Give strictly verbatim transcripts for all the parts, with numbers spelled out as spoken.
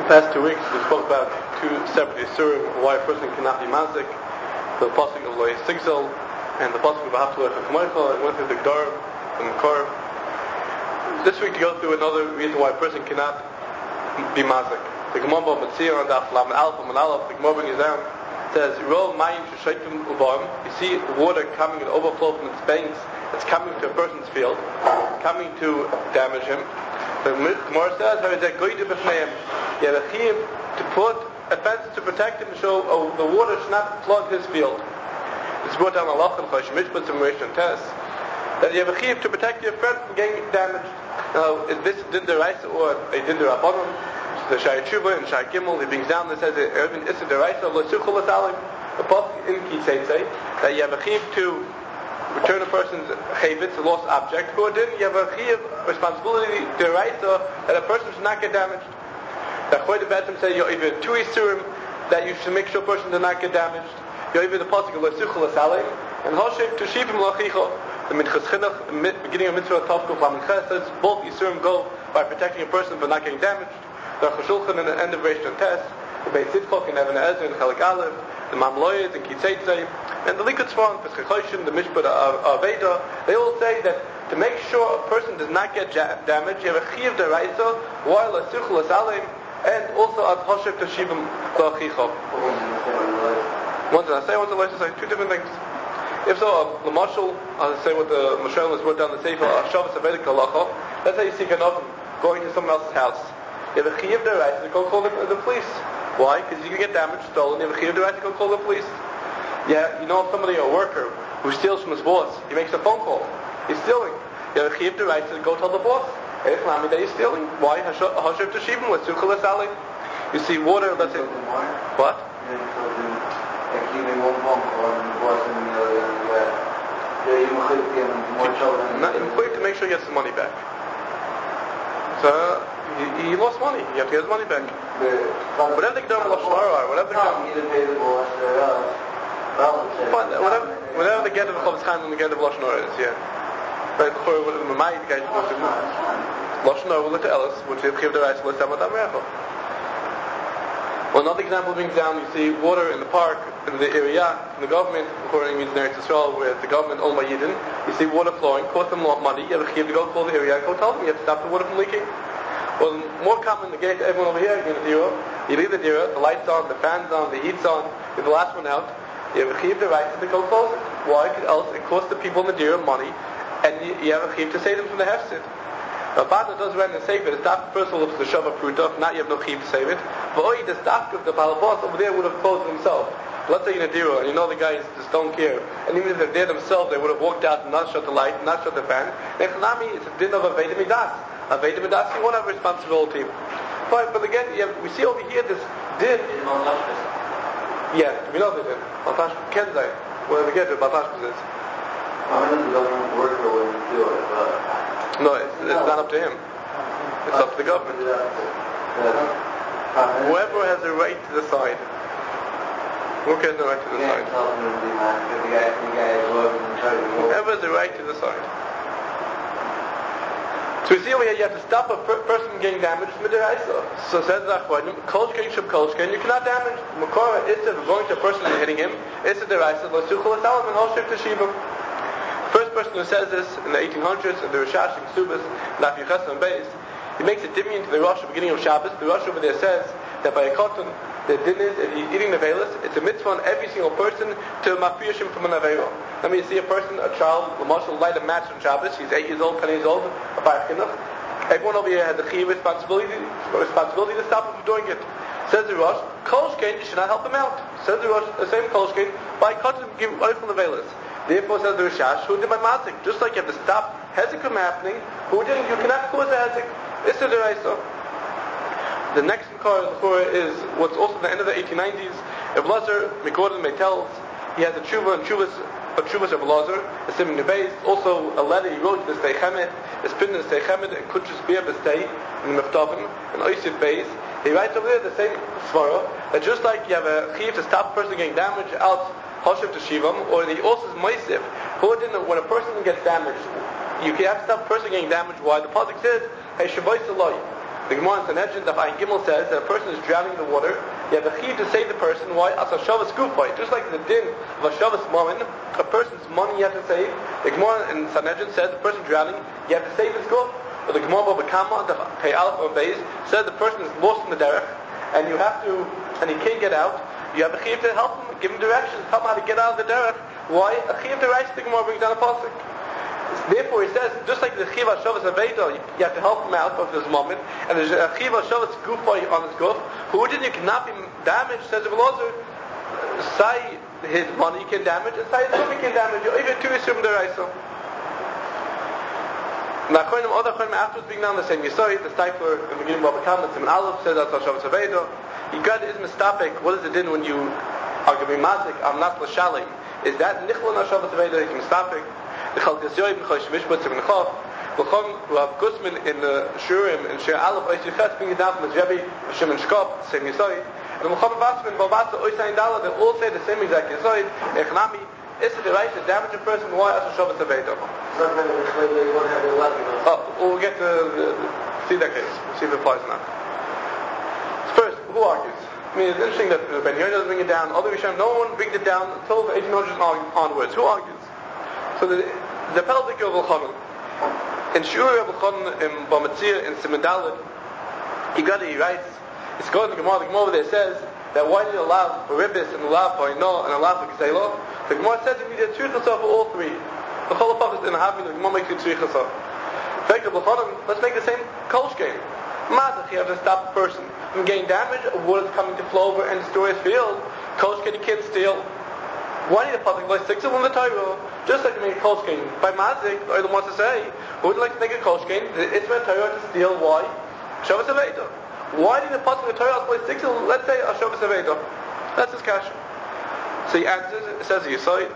past two weeks we spoke about two separate isurim why a person cannot be mazik, the pasuk of Lo Yisigzol and the pasuk of Haftarah Chachmoichel, and went through the Gdar and the Kor. This week to go through another reason why a person cannot be mazik. The Gemara on Metzir on Daf Lamed Aleph and Aleph, the Gemara brings down, says, Ro Mayim Sheshaytim Uvam. You see water coming in overflow from its banks. It's coming to a person's field, coming to damage him. The Gemara says, "How is that going to be him? You have a chiyuv to put a fence to protect him, so oh, the water should not flood his field." It's brought down Allah and Chosh Mishpat some ration tests that you have a chiyuv to protect your friend from getting damaged. Now, is this din deraisa or a din derabanan? The Shai Tshuva and Shai Gimel, he brings down that says Ervin Issa deraisa lo suchul asalim. The pasuk in Kitzei that you have a chiyuv to return a person's chavetz, a lost object. Who didn't? You have a chiyuv responsibility deraisa that a person should not get damaged. The Choy Betim say you're even two isurim that you should make sure a person does not get damaged. You're even the pasuk of lo suchul asalim and Hoshev to shivim lachicho. The Minchas Chinuch, beginning of Mitzvah Tavkuf Laminches, says both isurim go by protecting a person from not getting damaged. The Chashulchan in the end of Reish Test, the Beit Sitkok and Even Ezer and Chelik Aleph, the Mamloyed and Kitzeitzei, and the Likut Swan, Pesach Choshen, the Mishpat Aveda, they all say that to make sure a person does not get ja- damaged, you have a chiyuv deraisa, while a suchul asalim, and also a hoshev to shivim lachicho. One did I say, one did I say, two different things. If so, the marshal, I'll say what the Moshe was wrote down the Sefer, Shavas Avedic Halacha, let's say you see an oven going to someone else's house. You have a chiyuv deraisa to go call the, the police. Why? Because you can get damaged, stolen. You have a chiyuv deraisa to go call the police. Yeah, you know somebody, a worker, who steals from his boss. He makes a phone call. He's stealing. You have a chiyuv deraisa to go tell the boss. Hey, Flami, that he's stealing. Why? Hashav to shivim with suchul asali. You see water. Let's say what? Not important to make sure he gets his money back. So he, he lost money. You have to get his money back. Whatever they get done with Lashon whatever they get, whatever whatever they get of the Chavetz Chaim and the get of Lashon Hara is, yeah. Right, the Chor the Mamai the guy who goes to Lashon Hara will let Ellis, which is Chiv Derais will let Samadam Recho. Well, another example brings down, you see water in the park, in the area, in the government, according to Eretz Yisrael, where the government owned by Yidden, you see water flowing, cost them a lot of money, you have a chiyuv to go call the area, go tell them, you have to stop the water from leaking. Well, more common to get everyone over here, you know, dira, you leave the dira, the lights on, the fans on, the heat's on, you're the last one out, you have a chiyuv to right to go close it. Why? Because else it costs the people in the dira money, and you, you have a chiyuv to save them from the hefsid. Now, partner does run and save it. It's not first of all the shava pruta. Not you have no chiyuv to save it. But oh, the staff of the balabas over there would have closed himself. Let's say in a dira, and you know the guys just don't care. And even if they're there themselves, they would have walked out and not shut the light, not shut the fan. Nechanami, it's a din of Aveda Midas. Aveda Midas, you won't have responsibility. But, but again, you have, we see over here this din. Yeah, we know the din. Baltash Kenzai. Where we get to Baltash is. I mean, the government worker wouldn't do it, but. No, it's, it's not up to him. It's up to the government. Whoever has the right to decide. Who has the right to decide? Whoever has the right to decide. So we see over here you have to stop a per- person from getting damaged with the Raisa. So says the Achronim, Kolshken Shub Kolshken, you cannot damage. Makora, Issa, going to a person and hitting him, Issa the Raisa, Lasuchul Asalam, and Hoshif Teshivim. First person who says this in the eighteen hundreds in the Rishash and Ksubas, Naf Yuchas and Beis, he makes a dimyan to the Rosh at the beginning of Shabbos. The Rosh over there says that by a cotton, the din is if he's eating the velas, it's a mitzvah on every single person to mafriyash him from an avera. I mean, you see a person, a child, the marshal light a match on Shabbos. He's eight years old, ten years old, a bar chinuch. Everyone over here has the chiyuv responsibility, responsibility to stop him from doing it. Says the Rosh, Kolshkein, you should not help him out. Says the Rosh, the same Kolshkein, by cotton, give away from the velas. Therefore, says the Rishash, who did my mazik? Just like you have to stop hezek from happening, who didn't? You cannot cause a hezek. This is the Raisa. The next Makar is what's also the end of the eighteen nineties. Ibn Lazar, Mikordin May tells, he has a tshuva and tshuvas of tshuvas of Lazar, a sim nebeis, also a letter he wrote to the Stei Chemed, a spin in the Stei Chemed, and Kutchus Beer Bestei, in the Meftavim, and Oisid Beis. He writes over there the same svara, that just like you have a chiyuv to stop a person getting damaged out Hashem to Shivam, or the also is Moisif, who didn't, when a person gets damaged, you can have to stop a person getting damaged. Why? The pasuk says, Hey Shavoi Saloi. The Gemara in Sanhedrin, the Ayin Gimel says that a person is drowning in the water. You have a chiv to save the person. Why? As a shavas gufay. Just like the din of a shavas mammon, a person's money you have to save. The Gemara in Sanhedrin says the person drowning, you have to save his guf. Or the Gemara Baba Kama, the Pei Aleph or Beis, says the person is lost in the derech, and you have to, and he can't get out. You have a chiv to help him, give him directions, help him how to get out of the derech. Why? A chiv to write the Gemara brings down a pasuk. Therefore, he says, just like the chiv shavas aveda, you have to help him out of his moment, and there's a chiv shavas gufay on his guf. Who did you cannot be damaged? Says Rabbi Elazar. Say his money can damage, and say his money can damage. You even two assume the raisa. Now, other chonim afterwards being down the same yisoid, the Steipler in the beginning of Baba Kama, Simon Aleph says that's shavas aveda. You got is mistapek. What is it din when you are going to be mazik? I'm not l'shalim. Is that nichlon shavas aveda? You mistapek. The Chalkas Yoyim, Chosh Mishputz, and Chav, L'chon, Rav Gusman in the Shurim, in Shir Aleph, Ois Yichet, bring it down from his Rebbe, Shimon Shkop, same Yisoid, and the L'chon Basman, Balbasa, Ois Ayin Dala, they all say the same exact Yisoid, Echnami, is it the right to damage a person? Why as a Shabbat Aveda? Oh, we'll get to uh, see that case, see if it applies now. First, who argues? I mean, it's interesting that Ben Yehuda doesn't bring it down, other Rishon, no one brings it down until the eighteen hundreds onwards. Who argues? So the the Peldik of Al-Khanan in Shuri of Al-Khanan in Bamatzir in Simendalid, he got it, he writes, it's going to the Gemara, the Gemara there says that why do you allow for Ribbis and allow for Ino and allow for Gisela? The Gemara says you need a three chasar for all three. The Cholapach is in a having, the Gemara makes it three chasar. In fact, of Al-Khanan, let's make the same Kolsh game. Mazach, you have to stop a person from getting damage, a water is coming to flow over and destroy his field. Kolsh game, you can't steal. Why need a pasuk like six of them in the Torah? Just like to make a kolshkein. By Mazik, the Olam wants to say, who would like to make a kolshkein? It's meant Torah to steal. Why? Shavas Aveda. Why need a pasuk in the Torah like six of them? Let's say a Shavas Aveda. That's his kasha. So he answers. It says Yisai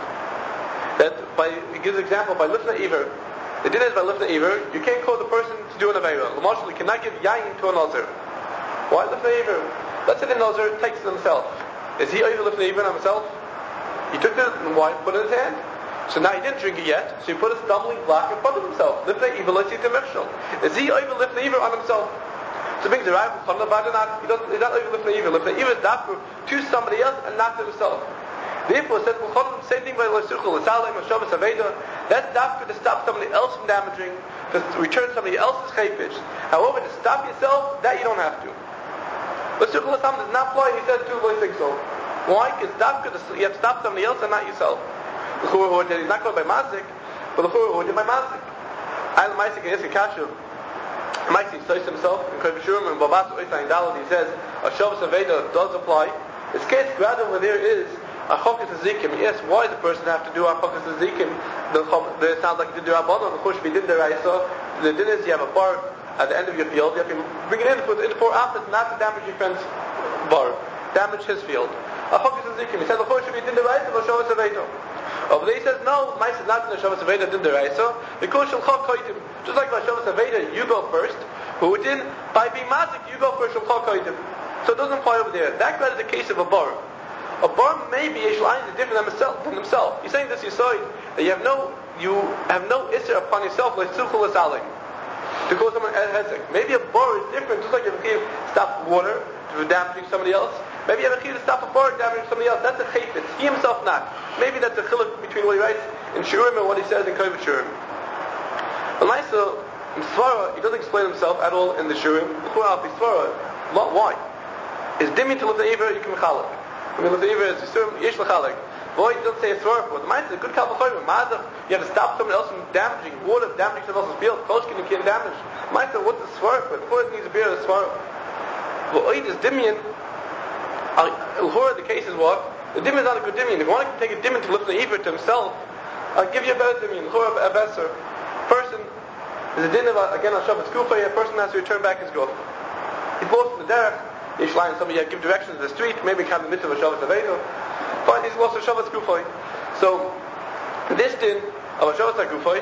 that by he gives an example by lifting Iver. The din is by lifting Iver, you can't call the person to do an Avera. L'mashal, you cannot give yain to a nazir. Why lifting Iver? Let's say the nazir takes it himself. Is he over lifting Iver on himself? He took the wine, put it in his hand. So now he didn't drink it yet, so he put a stumbling block in front of himself. Lift the evil, let's see the mechshel. Is he over lift the evil on himself? So brings the right from the bad not. He doesn't. He's not over lift the evil. Lift the evil is not to somebody else and not to himself. Therefore, it says same thing by L'Suchel, L'Salem, L'Shavas Aveda. That's dafka to stop somebody else from damaging, to return somebody else's chayfish. However, to stop yourself, that you don't have to. L'Suchel L'Salem does not apply. He says to L'Sixel. Why? Because you have to stop somebody else and not yourself. The Chur he's not going by Mazik, but the Chur by Mazik. I am Mazik and Yitzchak Kashuv. Mazik says himself in Kodesh Shurim and Babas Oisayin Dalad. He says a Shavas Aveda does apply. His case rather where there is a Chokas Azikim. Yes, why does the person have to do a Chokas Azikim? The it sounds like he did do a Rabbanon. The Chush be did the Raisa. The din is you have a bar at the end of your field. You have to bring it in for in for opposite, not to damage your friend's bar, damage his field. A Chokas Azikim. He says the Chush be did the Raisa. The Shavas Aveda. Over there he says no. Mice is not in the Shavas Aveda did the Raisa. Because Shulchan Koitim. Just like by Shavas Aveda, you go first. Who did by Bimazik, you go first. Shulchan Koitim. So it doesn't apply over there. That is the case of a bar. A bar may be a shalayin is different than himself. Than himself. He's saying this Yisoid that you have no you have no isser upon yourself like tzulchul asalim to call someone a hezek. Maybe a bar is different, just like you have a key to stop water to damaging somebody else. Maybe you have a key to stop a bar damaging somebody else. That's a chayfetz. He himself not. Maybe that's a chiluk between what he writes in Shurim and what he says in Kovet Shurim. But Maisa in Svara, he doesn't explain himself at all in the Shurim. Why? Is dimmi to live the Iver, you can chalak. I mean, live the Iver is Yisurim, yesh l'chalak. Boy, you don't say a Svara for it. The mind is a good kalvachoyim. Mazach, you have to stop someone else from damaging water, damaging someone else's field. Kolshkin, you can't damage. Mind said, what's the Svara for? Before it needs a beer of Svara. Well, Oid is dimmian. L'chora, the case is what? The dimmian is not a good dimmian. If you want to take a dimmian to lift the Iver to himself, I'll give you a better dimmian. L'chora, a better person. There's a din of, again, on Shabbat Kufa, a person has to return back his guf. He's lost in the derech. Yesh line, somebody give directions to the street, maybe come in the middle of a Shabbat Aveda. Fine, he's lost a Shabbat Kufa. So, this din of a Shabbat Kufa,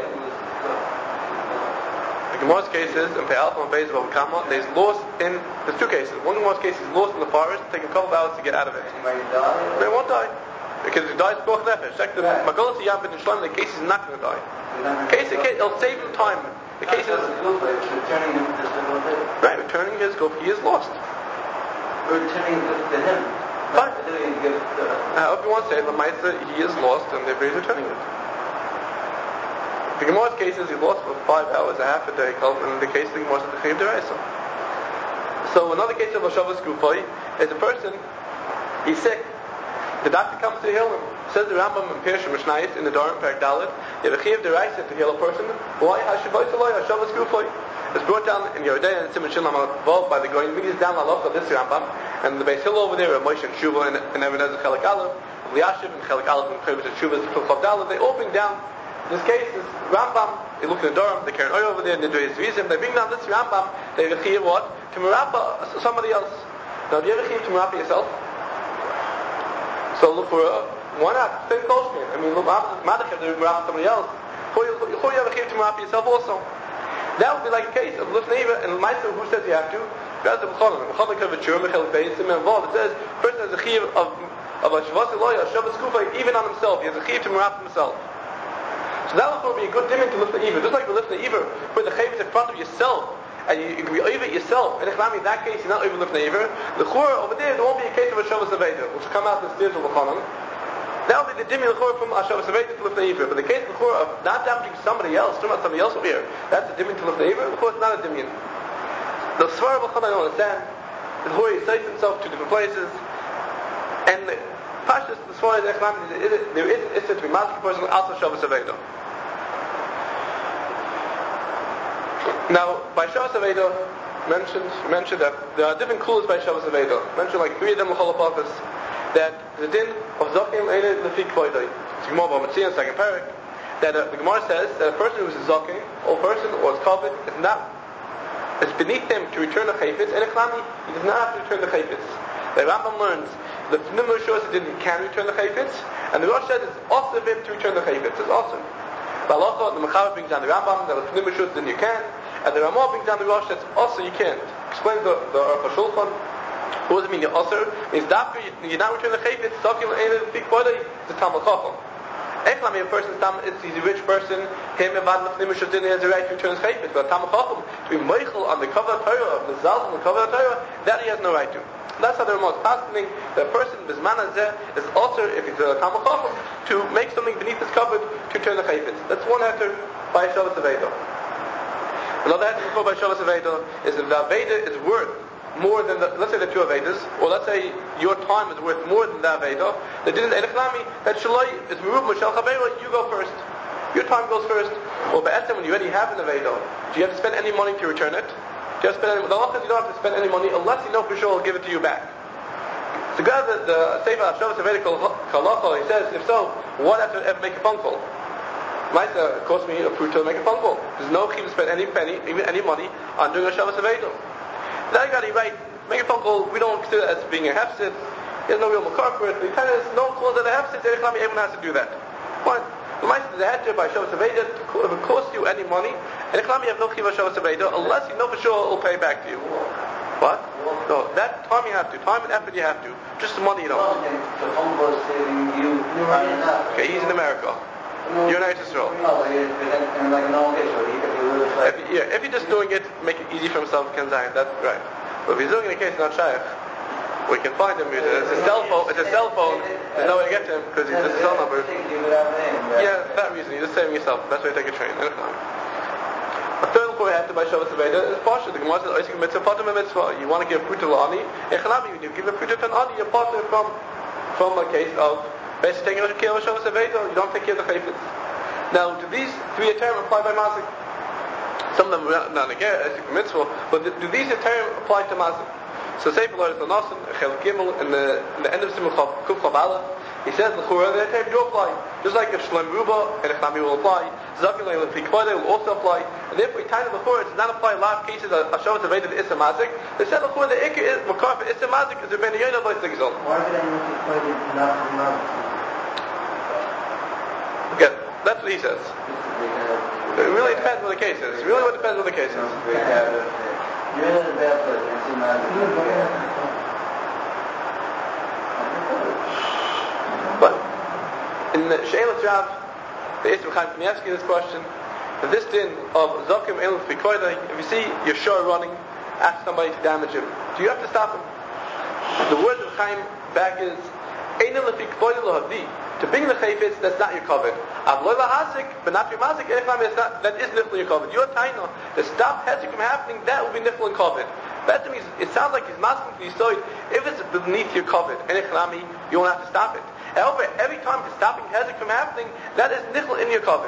the Gemara's case is, in Pe'al, from Beis of Kama, he's lost in, there's two cases. One Gemara's case is lost in the forest, taking a couple of hours to get out of it. They won't die. Because if he dies, Koch Nefesh. Check the Magolas Yam bin Shloim, the case is not going to die. Case, case, it'll save him time. The case is returning him to the right, returning his goof. He is lost. We're returning his gift to him. Fine. Not doing a gift to us. Uh, if you want to say the Maisa, he is lost, and therefore he's returning it. The Gemara's case is he lost for five hours, a half a day, and in the case of the Gemara is the Chayiv D'Oraisa. So another case of a Shabbos Gufay is a person, he's sick. The doctor comes to heal him. Says the Rambam in Pirush Mishnayos in the Doran Perek Dalet, you have a Chayiv D'Oraisa to heal a person. Why? Hashavos Eloi, Hashavos Gufay. It's brought down in Yeridei and Simon Shalom involved by the Goyim. It down Halacha this Rambam, and the Beis Hillel over there, Moshe and Shuvah and, and Ebenezer Chelik Aleph, Liashiv and Chelik Aleph and Chelik Shuvah and Chelik Dalet. They all bring down this case. Is Rambam. They look in the Doran, the Karen Oy over there, Nidrei Zvizim. They bring down this Rambam. They have a Chayiv what? To Merapa somebody else. Now, do you have a Chayiv to Merapa yourself? So look for uh, why not? Same Kolshkin. I mean, look, Madach have to Merapa somebody else. Before you, before you have a Chayiv to Merapa yourself also. That would be like a case of Lifneiva and Maisa, who says you have to? That's the B'cholim. B'cholim could have a Chur, Michel Beis, involved. It says, person has a Chayiv of, of a Shavas Eloi, a Shabbos Kufa, even on himself. He has a Chayiv to Merap himself. So that would be a good dimming to Lifneiva. Just like the Lifneiva, where the Chayiv is in front of yourself, and you, you can be over it yourself. And in that case, you're not over Lifneiva. The Chur over there, there won't be a case of a Shabbos Aveda, which will come out in the stairs of B'cholim. That would be the dimmy l'chor from Hashavos Aveda to Lifnei Iver. But the case of l'chor of not damaging somebody else, talking about somebody else over here, that's a dimmy to Lifnei Iver. L'chor is not a dimmy. The Svar B'chon I don't understand. The l'chor he cites himself to different places, and the Pashas the Svar is there is an issue to be mazik person also Hashavos Aveda. Now by Hashavos Aveda mentioned mentioned that there are different kulas by Hashavos Aveda. Mentioned like three of them l'chol office. That the din of Zokim Eile Lefik Koidai. It's Gemara B'Matzia, second parak. That uh, the Gemara says that a person who is a Zokim, or person, or is covered, is not, it's beneath him to return the Chayfetz, and a Klami, he does not have to return the Chayfetz. The Rambam learns, the Nimmer shows that he can return the Chayfetz, and the Rosh says it's also of him to return the Chayfetz. It's awesome. Balacha, the Mechaber brings down the Rambam, that the Nimmer shows that you can, and the Ramah brings down the Rosh that also you can't. Explains the, the Aruch HaShulchan. What does it mean? You're usher? It means that you're not returning the chayfetz. Talking in big body, it's a Talmud Chacham. Echlam, a person, he's a rich person. Him, Evad Lefnim Shutin, he has a right to return his chayfetz. But Talmud Chacham, to be meichel on the cover of Torah, of the Zalz on the cover of Torah, that he has no right to. That's how the Ramah is passing. The person, Bisman Hazeh, is also, if he's a Talmud Chacham, to make something beneath his covered to return the chayfetz. That's one heter by Shabbos Aveda. Another heter before by Shabbos Aveda is if the Aveda is worth more than the, let's say the two Avedas, or let's say your time is worth more than the Aveda, the din is Elechlami, that Shalai is Merub Mashal Chavera, you go first. Your time goes first. Or Be'etzem, when you already have an Aveda, do you have to spend any money to return it? Do you have to spend any, the law says you don't have to spend any money unless you know for sure he'll give it to you back. So God, the, the Sefer HaShavos Aveda Kalacha, he says, if so, what have to ever make a phone call? Might uh, cost me a fruit to make a phone call. There's no chiyuv to spend any penny, even any money, on doing a Shabbos Aveda. Now you got it right. Make a phone call. We don't consider it as being a hefsid. There's no real makar for it. The tenant is no call that a hefsid. Everyone has to do that. Fine. The mitzvah is a heter by Shabbos Aveda. If it costs you any money, and you have no chiyuv Shabbos Aveda unless you know for sure it will pay back to you. What? No, that time you have to. Time and effort you have to. Just the money you don't. The phone call is saving you time and effort. Okay, he's in America. You're in Eretz Yisrael. No, in like no case, if, yeah, if you're just doing it, make it easy for himself, can Zayin, that's right. But if he's doing it in a case not Shaykh, we can find him. It's a cell phone. It's a cell phone. There's no way to get to him because he's just a cell number. Yeah, for that reason, you're just saving yourself. Best way to take a train. A third one we have to buy Shabbos Aveda is Pasha. The Gemara says, "Oisik mitzvah, pater mitzvah." You want to give fruit to l'ani? Echalabi, you give a fruit to an ani. You're pater from from a case of basically taking care of Shabbos Aveda. You don't take care of the chayfetz. Now, do these three terms apply by Mazik? Some of them are not again, as a mitzvah, but do these terms apply to Mazik? So, say for Lord Nasan, Chel Gimel, in the, in the end of Simul Kuf Chav Aleph, he says the Chura, the term do apply. Just like if Shlem Ruba and Echnami will apply, Zakin Leil and Pikvada will also apply, and therefore, time of the Chura does not apply in a lot of cases of Hashavos Aveda to Issa Mazik. They said the Chura, the Ikka is, Makar for Issa Mazik is the Ben Yonah by Zigzal. Why did anyone Pikvada not be Mazik? Okay, that's what he says. It really depends what the case is. It really what depends what the case is. You're in a bad place. It's not. But in the She'elat Rav, the Yisrael Chaim Kanievsky, this question, that this din of Zakim El Fikoida, if you see your shore running, ask somebody to damage him. Do you have to stop him? The word of Chaim back is Einel Fikoida Lohadi. To bring the chayfetz, that's not your covet. Avloila hazik, but not your mazik, that is nifl your covet. Your taino, to stop hezek from happening, that will be nifl and covet. That means it sounds like he's masking to you. If it's beneath your covet, and you won't have to stop it. However, every time it's stopping hezek from happening, that is nifl in your covet.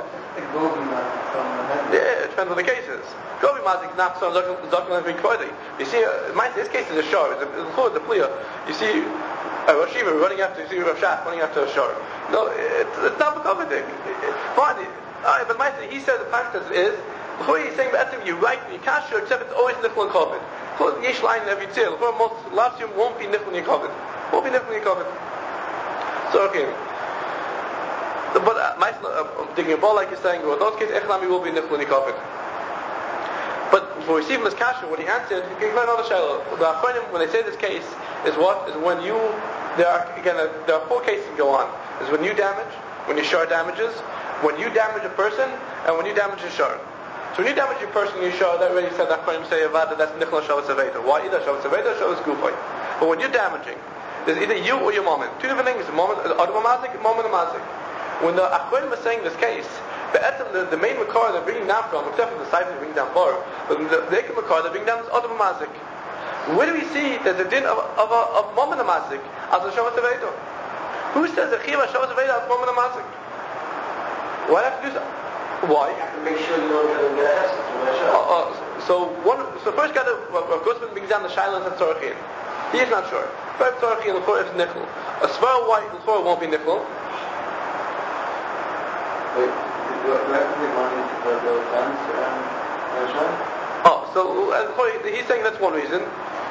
Yeah, it depends on the cases. Gobi mazik is not so zakin and mikvodi. You see, uh, my, this case is a shor. It's a, it's a pliya. You see. Uh, Rosh Hashiva running after, you see Rosh Hashiva running after a shor. No, it's, it's not becoming thing. Fine, uh, but my thing, he said the practice is, before he's saying that you're right, you can't sure, except it's always nichel and kovid. Before yesh line in every tzil, before most last year won't be nichel and kovid. Won't be nichel and kovid. So okay. But uh, my uh, digging a ball like you're saying, well, in those cases, echlami will be nichel and kovid. But for receiving this kasha, what he answered, he can explain another shayla. The Achronim, when they say this case, is what? Is when you, there are, again, uh, there are four cases that go on. Is when you damage, when your shor damages, when you damage a person, and when you damage a shor. So when you damage a person, you shor, that already said, that Achronim say, Avada, that's Nichol Shavas Aveda. Why? Either Shavas Aveda or Shavas Gufay. But when you're damaging, there's either you or your moment. Two different things. The moment, Adam Mazik, moment of Mazik. When the Achronim is saying this case, The, the, the main makar they're bringing down from, except for the side they're bringing down for, but the the Ekam makar they're bringing down is Adam Mazik. Where do we see there's a din of of a of Moment Mazik as a Shavas Aveda? Who says a Chiva Shavas Aveda as Moment Mazik? Why do I have to do so? Why? You have to make sure you don't get a hesed. Uh, uh, so one, so first guy that Rav Grossman brings down the Shaila and Tzorachin. He is not sure. Five Tzorachin L'chor is Nichol. A Svar white L'chor won't be Nichol. Wait. Do I have to pay money to put those guns and Oh, so uh, he's saying that's one reason.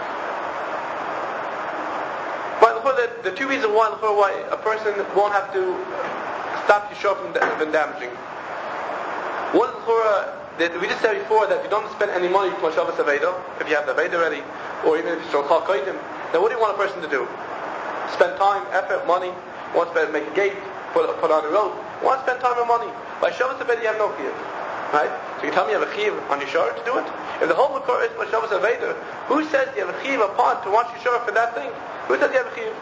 But the, the two reasons why, why a person won't have to stop you short from, from damaging. One that we just said before that if you don't spend any money for Shabbos Aveda, if you have the Aveda ready, or even if you shall call Kaidim, then what do you want a person to do? Spend time, effort, money, want to make a gate, put, put on a rope, want to spend time and money. By Shabbos Aveda you have no chiyuv, right? So you tell me you have a chiyuv on your shor to do it? If the whole makor is by Shabbos Aveda, who says you have a chiyuv upon to watch your shor for that thing? Who says you have a chiyuv?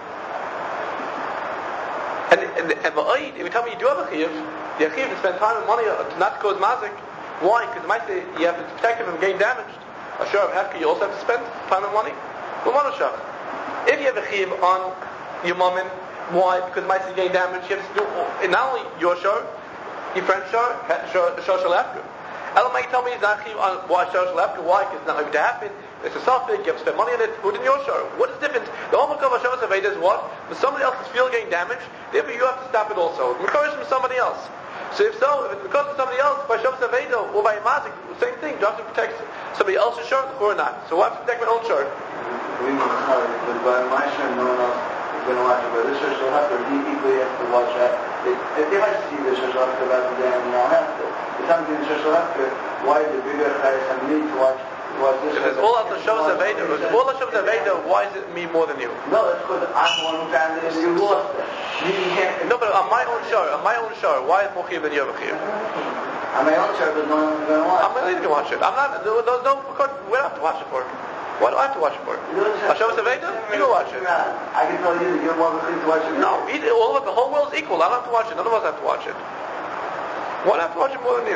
And and and if you tell me you do have a chiyuv, you have a chiyuv to spend time and money to not cause mazik. Why? Because it might say you have to protect him from getting damaged. A shor of hefka you also have to spend time and money. Well, monoshach. If you have a chiyuv on your moment, why? Because it might say getting damaged. You have to do not only your shor, your friend's shor, shor shor hefka. Ella might tell me he's not chiv on why shor shel hefka. Why? Because it's not going to happen. It's a suffix. You have to spend money on it. Who did your shor? What is the difference? The whole makor of Shabbos Aveda is what? When somebody else's field getting damaged, therefore you have to stop it also. Makor is from somebody else. So if so, if it's because of somebody else, by Shabbos Aveda or by Mazik, same thing. Do I have to protect somebody else's shor or not? So I have to protect my own shor. Because by my shor, no one else is going to watch it. But this shor shel hefka, he equally has to watch that. If they might see the shor shel hefka rather than you don't have to. If something in shor shel hefka, why the bigger chayes and me to watch? If it's all out of Shabbos Aveda, if it's all out of Shabbos Aveda, why is it me more than you? No, it's because I'm the one who found it and you lost it. You can't. No, but on my own shor, on my own shor, why is more chiyuv than you have a chiyuv? On my own shor, but no one's going to watch. I'm not going to watch it. I'm not. There's no. Because we don't have to watch it for. Why do I have to watch it for? On Shabbos Aveda, you go watch it. I can tell you that you're more of a thing to watch it. No, all of the whole world's equal. I don't have to watch it. None of us have to watch it. Why do I have to watch it more than you?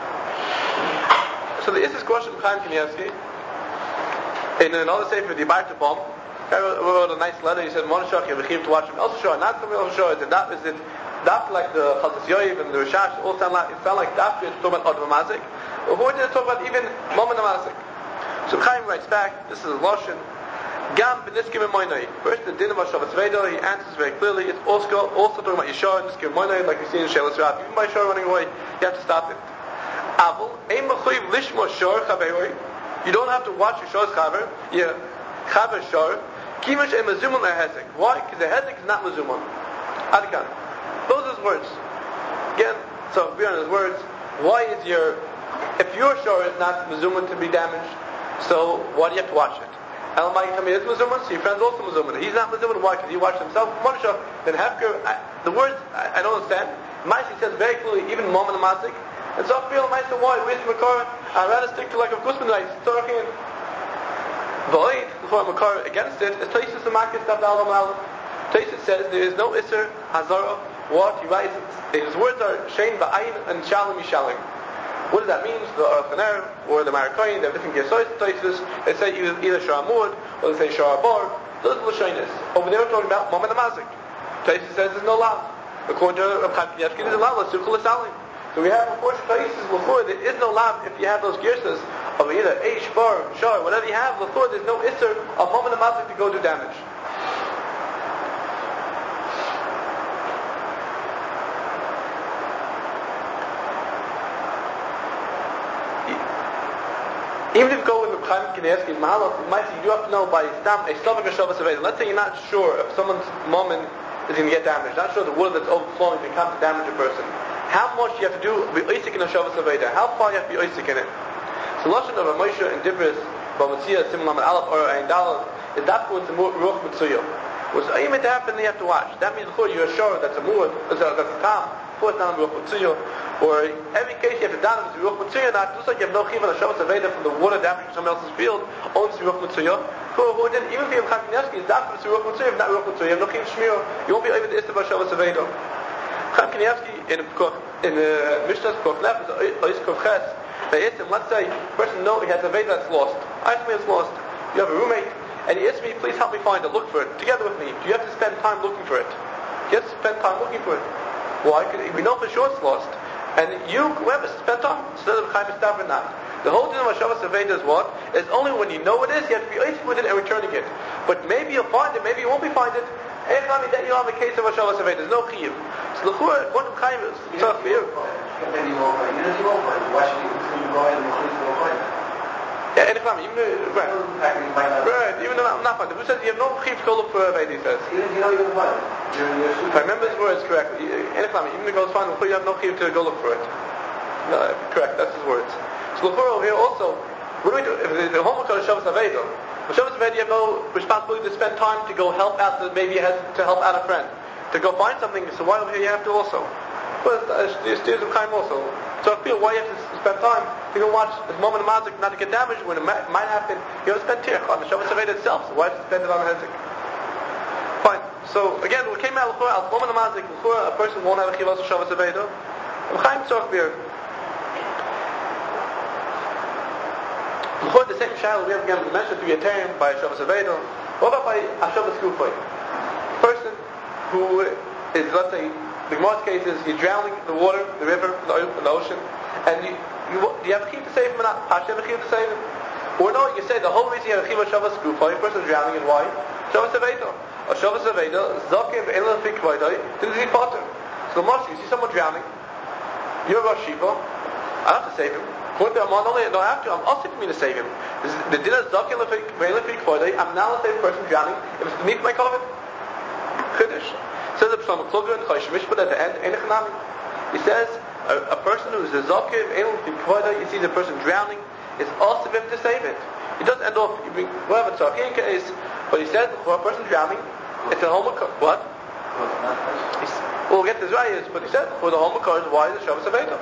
So there is this question from Chaim Kanievsky in another sefer, the Abarta Bomb. I wrote a nice letter. He said, "Monoshach, you have a chiyuv to watch him." Also, sure, not something else. Sure, is it that? Is it that like the Chazas Yoiv and the Rishash? All sound like it sound like that. It's talking about Adam Mazik. Or who did it talk about even Moment Mazik? So Chaim writes back. This is a lashon. Gam b'niskim emoinai. First, the din of Shabbos Aveda, he answers very clearly. It's also also talking about Yeshua and niskim emoinai, like we see in Shelas Rav. Even by Yeshua running away, you have to stop it. Avol ein mechuyev lishmo shor chaveroi. You don't have to watch Yeshua's chaver. Yeah, chaver shor. Kimash ein mezuman lehezek. Why? Because the hezek is not mezuman. Adikan. Those are his words. Again, so beyond his words, why is your if your shor is not mezuman to be damaged, so why do you have to watch it? Elamai tell me is mezuman, so your friend's also mezuman. He's not mezuman. Why? Because he watched himself. Monisha, then hefker. The words I, I don't understand. Maisi says very clearly, even moment of masik, And so I feel nice and wide, waste Makar, I'd rather stick to like a Gusman rice, Torachin. Void, before Makar against it, is Taisus the Makis Dab Alam Alam. Taisus says there is no Isser, Hazara, what he writes, his words are Shein Ba'ayin and Shalom Yishalim. What does that mean? The Archaner or the Marakain, they have different Gesois Taisus, they say either, either Sha'amud or they say Sha'abar. Those are the Lashonis. Over there we're talking about Moment Amazik. Taisus says there's no lav. According to Reb Chaim Kanievsky, there's a lav, Sukul Salim. So we have, of course, Taisus, L'chor, there is no lav if you have those gersas of either Eish, Bar, Shar, whatever you have, L'chor, there's no Isser of Moment Amazik to go do damage. Even if you go with Reb Chaim Kanievsky's Mahalach, you might say you do have to know by Stam, a Slavik or Shabbos Aveda. Let's say you're not sure if someone's moment is going to get damaged, not sure the water that's overflowing can come to damage a person. How much you have to do be Oisik in a Shabbos Aveda? How far you have to be Oisik in it? So Lashon of Moshe and Dibris, Bamatzia, Simlam and Aleph, or Ein Dalal, is that what's a Ruach Mitzuyah. What's aiming to happen, you have to watch. That means you're sure that's a Muad, that's a Tam, before it's not a Ruach Mitzuyah. Or every case you have to down if it's Ruach Mitzuyah, not just like you have no chiv on a Shabbos Aveda from the water damaging someone else's field, owns Ruach Mitzuyah. Even if you have Chaim Kanievsky, it's not Ruach Mitzuyah, if not Ruach Mitzuyah, you have no chiv Shmir, you won't be able to Istab Shabbos Aveda. Chaim Kanievsky in in the Mishnah's Kof Nef is Ois Kof Ches. They asked him, let's say a person knows he has a Aveda that's lost. I asked me it's lost. You have a roommate, and he asked me, please help me find it, look for it, together with me. Do you have to spend time looking for it? You have to spend time looking for it. Why? We know for sure it's lost. And you, whoever spent time, instead of Chaim Estav not. The whole thing of Shabbos Aveda is what? Is only when you know it is, you have to be oisik with it and returning it. But maybe you'll find it, maybe you won't be find it. Echami that you have a case of Shabbos Aveda. There's no chiyuv. So the chur, one of Chaim is tough for you. Then you won't find it. You won't find it. Why should you go ahead and go find it? Yeah, and Echami, even though, right. Right, even though I'm not finding it. Who says you have no chiyuv to go look for Aveda, he says. Even if you know you're going to find it. If I remember his words correctly, even if it goes fine, you have no chiyuv to go look for it. No, correct, that's his words. So the over here also, what do we do? If the homework is Shabbos Aveda, with Shabbos Aveda you have no responsibility to spend time to go help out, the, maybe you have to help out a friend, to go find something, so why over here you have to also? Well, the steers of Chaim also. So I feel why you have to spend time to go watch the moment of Mazik not to get damaged when it might, might happen. You have to spend tirch on the Shabbos Aveda itself, so why have to spend it on the Hezek? Fine. So again, we came out al moment of Mazik, a person won't have a chivas of Shabbos Aveda. Chaim Tzorch Beer. Before the same child we have again mentioned to be a term by a Shabbos Aveda. What about by a Shabbos Kufay? A person who is, let's say, the most cases, he's drowning in the water, the river, the, the ocean, and you, you, do you have a chiv to save him or not? How should you have a chiv to save him? Or no, you say the whole reason you have a chiv of Shabbos Kufay, a person is drowning, and why? Shabbos Aveda. A Shabbos Aveda, Zakim Elam Fikvaydai, didn't he potter? So the most you see someone drowning, you're Rosh Shiva, I have to save him. According to Amon, I don't have to, I'm also for me to save him. The dinner Zakim Elam Fikvaydai, I'm now to save a person drowning, if it's beneath my covenant. Chiddush. Says the Psalm Klugger and Chaysh Mishpat at the end, he says, a, a person who is a Zakim Elam Fikvaydai, you see the person drowning, is also for him to save it. He doesn't end off, you bring, whatever Tzarkin case, but he says, for a person drowning, it's a home what? He's, well, we'll get to Zrayas, but he said, for the home cars, why is the Shabbos Aveda?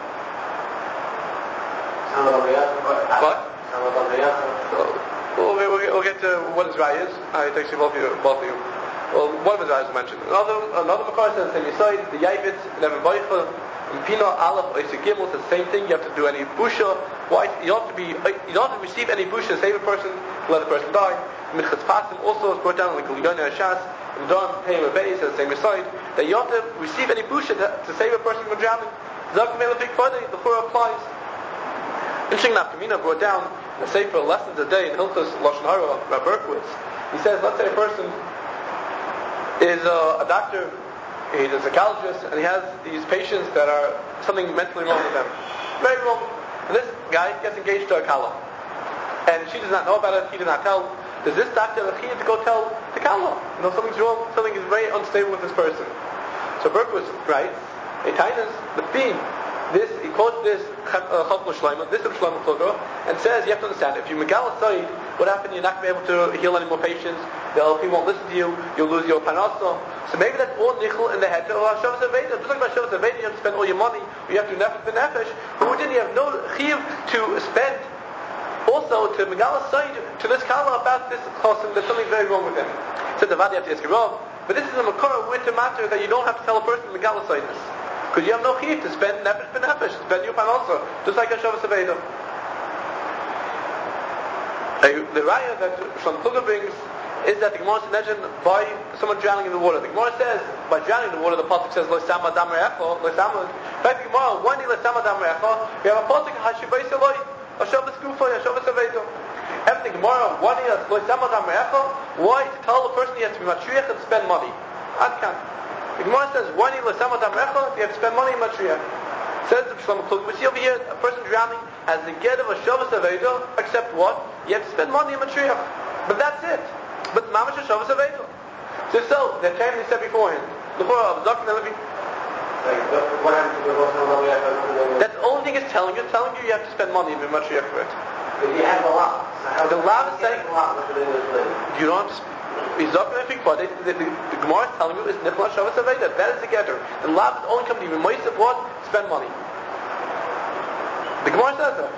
What? So, we'll, we'll, we'll get to what is Zrayas. I take you both of you. Both of you. Well, one of the Zrayas mentioned. Another, another Makar says, the same side, the Yavitz, Eleven Boicha, and Pino, Aleph, Oisik Gimel, it's the same thing. You have to do any busha. Why? You don't have to be, you don't have to receive any busha to save a person, let a person die. Minchas Pasim also is brought down like Guliyona Hashas, and Don Pei Rebbe says the same aside, that you don't have to receive any busha to, to save a person from drowning. Zakim Elam Fikvaydai, the Chura applies. Interesting Nafkamina brought down the Sefer Lessons a Day in Hilchos Lashon Hara, Rabbi Berkowitz. He says, let's say a person is a, a doctor, he's a psychologist, and he has these patients that are something mentally wrong with them. Very wrong. And this guy gets engaged to a Kala. And she does not know about it, he does not tell. Does this doctor have to go tell the Kala? You know, something's wrong, something is very unstable with this person. So Berkowitz writes, a tainas, the theme, this, he quotes this Chachma Shlomo, this is Shlomo Kluger, and says you have to understand, if you Megal aside, what happened? You're not going to be able to heal any more patients. They'll, people won't listen to you. You'll lose your parnasa. So maybe that's all nichel in the head. Or Hashavas Aveda. Just like Hashavas Aveda, you have to spend all your money. Or you have to do nefesh b'nefesh. But we didn't. You have no chiv to spend. Also, to Megal aside, to this kala about this chosim, there's something very wrong with him. So the Vadi have to ask Rav. But this is a makor with the matter that you don't have to tell a person Megal aside this. Because you have no chiv to spend nefesh b'nefesh. Spend your parnasa. Just like Hashavas Aveda. Uh, the raya that Shlomo Kluger brings is that the Gemara Sanhedrin by someone drowning in the water. The Gemara says by drowning in the water, the pasuk says lo sama dam re'echo, lo sama. In fact, the Gemara why lo sama dam re'echo? We have a pasuk hashivay seloi, hashavas gufay, hashavas avedo. Everything Gemara why lo sama dam re'echo? Why to tell the person he has to be matriach and spend money? Adkan. The Gemara says why lo sama dam re'echo? You have to spend money in matriach. Says the Shlomo Kluger, we see over here a person drowning has the get of a shavas avedo, except what? You have to spend money in matriach. But that's it. But mamash a shavas avedo. So so the time they said beforehand. Before of Zakin Levi. That's the only thing it's telling you. It's telling you you have to spend money in matriach for it. But you have a lot. The law is saying you don't. He's not going to think, but the, the, the, the Gemara is telling you is nichla shavas aveda. That is the getter. The law is only coming to you. Most of what? Spend money. The Gemara says that.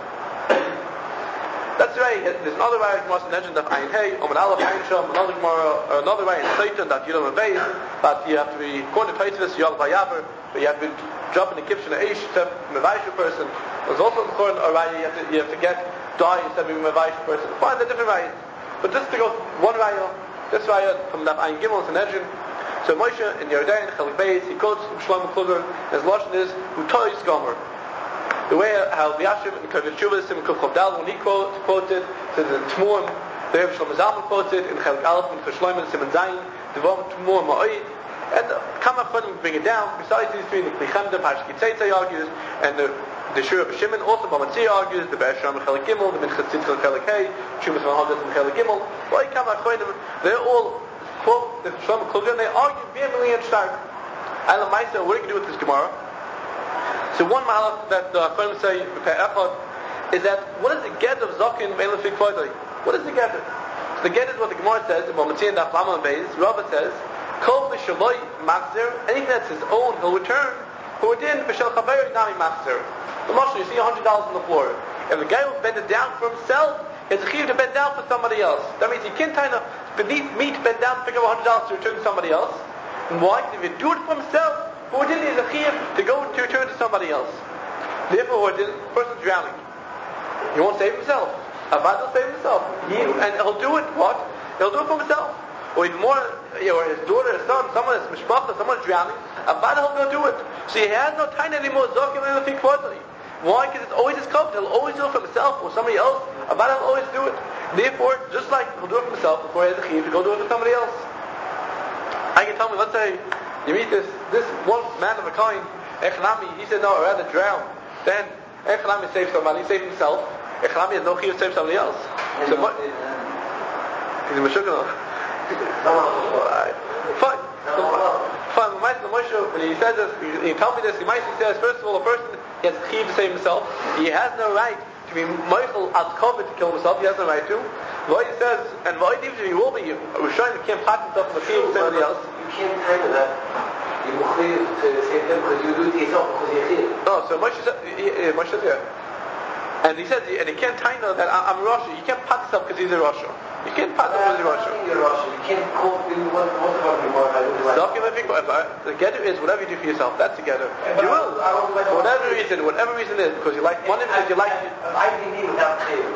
That's right. There's another way in Gemara Sanhedrin that Ayin Hey, Omen Aleph, Ayin Shom, another Gemara, another way in Satan that you don't obey, that you have to be going to Taisvis, Yal Vayaver, but you have to be dropping the kipsh in the Eish to Mevayish person. There's also in the Quran a raya you have to you have to get die instead of being Mevayish person. Find the different rayas. But just to go one raya, this raya from that Ayin Gimel Sanhedrin. So Moshe in Yerdain, Chalik Beis, he quotes Shlomo Kluger, his lashon is Utois Gomer. The way how Yashim and Kodesh Chuvas and Kufchav Dal when he quote, quoted to the Tmuim, the Rebbe Shlomo Zalman quoted in Chelik Aleph and Cheshloim and Simon Zayin, the Vom Tmuim Ma'oid, and Kama Chodim bring it down. Besides these three, the Klichemda, Pashki Tzeitzai argues, and the the Shur of Shimon, also Bamatzia argues, the Be'er Shram Chelik Gimel, the Minchas Tzitzel Chelik Hey, Shumas Mahadas and Chelik Gimel. Why Kama Chodim? They're all quote the Shlomo Kluger, and they argue be a million stark. Alam Maisa, what do you do with this Gemara? So one malach that the Chachamim say is that what is the get of Zakin Meilin Fig Foydai? What is the get? So the get is what the Gemara says in Mamatzian Daf Lama Beis. Rava says, Kol V'Shaloi Machzer, anything that's his own, he'll return. Who didn't V'Shal Chaver Nami Machzer. The Moshe, you see a hundred dollars on the floor. If the guy will bend it down for himself, he has a chiv to bend down for somebody else. That means he can't kind of beneath me to bend down to pick up a hundred dollars to return to somebody else. And why? If he do it for himself, who did is a chiyuv to go to return to somebody else. Therefore, the person drowning, he won't save himself. Avad will save himself. He, and he'll do it. What? He'll do it for himself. Or even more, you know, his daughter, his son, someone is mishpacha, someone is drowning. Avad will go do it. So he has no time anymore. Zokim and think quarterly. Why? Because it's always his covenant. He'll always do it for himself or somebody else. Avad will always do it. Therefore, just like he'll do it for himself before he has a chiyuv to go do it for somebody else. I can tell me, let's say. You meet this this one man of a kind, Echlami, he said, no, I'd rather drown. Then, Echlami saved somebody, he saved himself. Echlami has no chiyuv to save somebody else. So, what? He's a Meshuggah. Fine. Fine, when he says this, he told me this, he might says, first of all, a person, he has chiyuv to save himself. He has no right to be Michael as covered to kill himself, he has no right to. What he says, and what he will be, we're showing he can't pat himself in the chiyuv to somebody else. You can't time that you mukhiv to save them because you do it yourself because you're here. No, so Moshe said, Moshe said, yeah. And he says, and he can't time that I'm a Rasha. You can't pat yourself because he's a Rasha. You can't pat yourself because he's a Rasha. You're a Rasha. You can't call him what most of us the getter is whatever you do for yourself. That's the getter. You will. For whatever reason, whatever reason it is, because you like one because you like. I D B without chiyuv.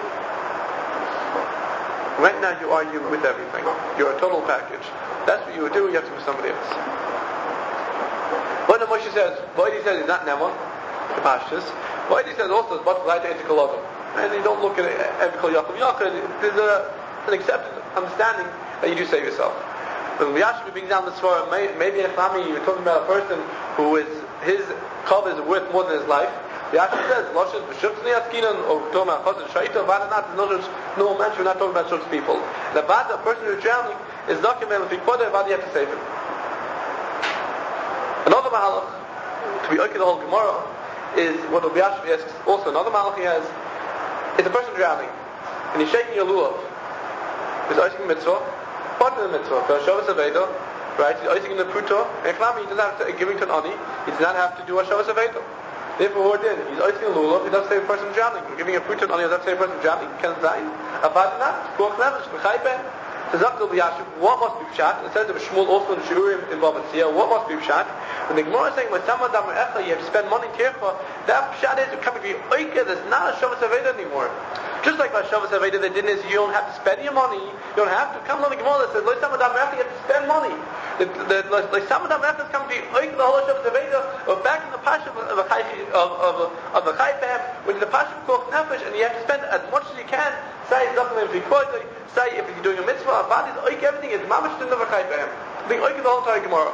Right now you argue with everything. You're a total package. That's what you would do, you have to be somebody else. When the Moshe says, what he says is not Neman, the Pashtus. What he says also is, but like to Etikol and you don't look at Etikol Yaakov Yaakov. There's a, an accepted understanding that you do save yourself. When we actually bring down this far, maybe in a family you're talking about a person who is, his cover is worth more than his life. The actually says, Loshes b'shukzni askinan, or talking about chosed shaita, vada not, there's no mention, we're not talking about such people. The vada, a person who's drowning, is documented with the quota, vada you have to save him. Another mahalach, to be okay the whole Gemara, is what Rabbi Yashiv asks. Also, another malach he has is a person drowning, and he's shaking your lulav. He's icing the mitzvah, part of the mitzvah. For Hashavas Aveda, right? He's icing in the puto, and Klami, he doesn't have to giving to an ani. He does not have to do Hashavas Aveda. Therefore, we're in. He's icing a lulav. He doesn't say a person drowning. We're giving a puto an ani. He doesn't say a person drowning. Can zayin. Avadna, kuach nefesh, b'chayben. What must be pshat? It says that Shmuel also in Shurim in Bava Tzia. What must be pshat? When the Gemara is saying, "When someone damar echa, you have to spend money tircha," that pshat is coming to be oike. There's not a Shabbos Aveda anymore. Just like by Shabbos Aveda, the din is you don't have to spend your money. You don't have to come on the Gemara that says, "Lo someone damar echa, you have to spend money." The the like someone damar echa is coming to be oike the whole Shabbos Aveda. Or back in the pasha of the of of of the chaypem, when the pasha of koch nefesh, and you have to spend as much as you can. Say nothing if you say if you're doing a mitzvah, a body is oik, everything is mamash to never chayv behem. Being oik the whole entire Gemara.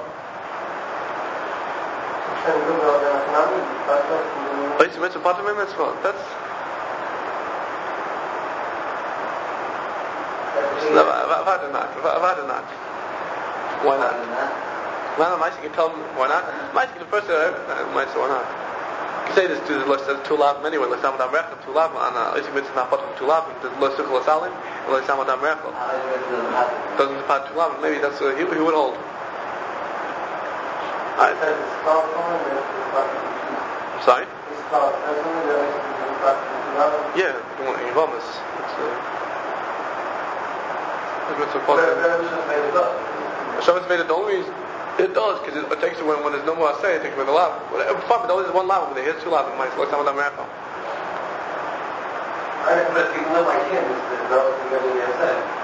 Oik mitzvah, part of my mitzvah. That's. No, I've had not. I've had not. Why not? Why not? You can tell them why not. Might the first might say why not. You can say this to the list of two lavim anyway. Let's have Adam Rechel, two lavim. And Oik mitzvah not part of two lavim. The list of Lasalim. Let's have Adam Rechel. Doesn't depart two lavim. Maybe that's what he, he would hold. Alright. Sorry? Yeah, you want in Vomis. It's a mitzvah possible. Shabbos made it the only reason it does, because it, it takes it when, when there's no more say, it takes away the lav. Fine, but always one lav, but here's two lav, might let's have Adam Rechel. I think that people live like him, is the relative of what he has said.